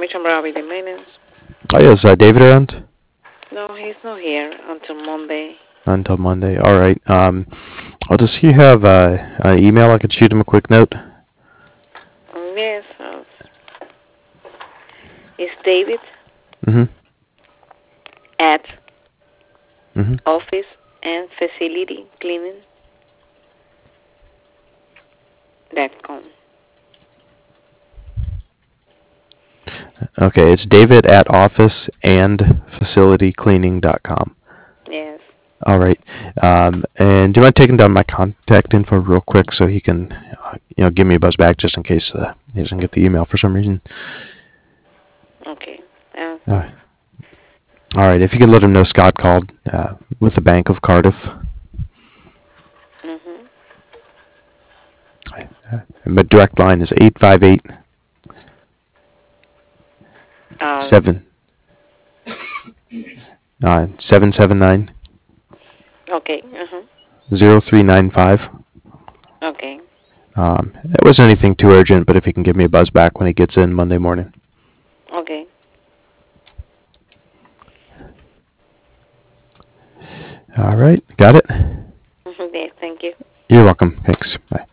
Mission Bravo the maintenance. Oh, yes, David around? No, he's not here until Monday. Until Monday. All right. Does he have an email? I could shoot him a quick note. Yes, it's David Mm-hmm. at Mm-hmm. office and facility cleaning.com. Okay, it's David at officeandfacilitycleaning.com. Yes. All right. And do you mind taking down my contact info real quick so he can, give me a buzz back just in case he doesn't get the email for some reason? Okay. Uh, all right. If you could let him know Scott called with the Bank of Cardiff. Mhm. My direct line is 858 Um. 7 779 Okay. Uh huh. 0395. Okay. It wasn't anything too urgent, but if he can give me a buzz back when he gets in Monday morning. Okay. All right. Got it? Yes. Thank you. You're welcome. Thanks. Bye.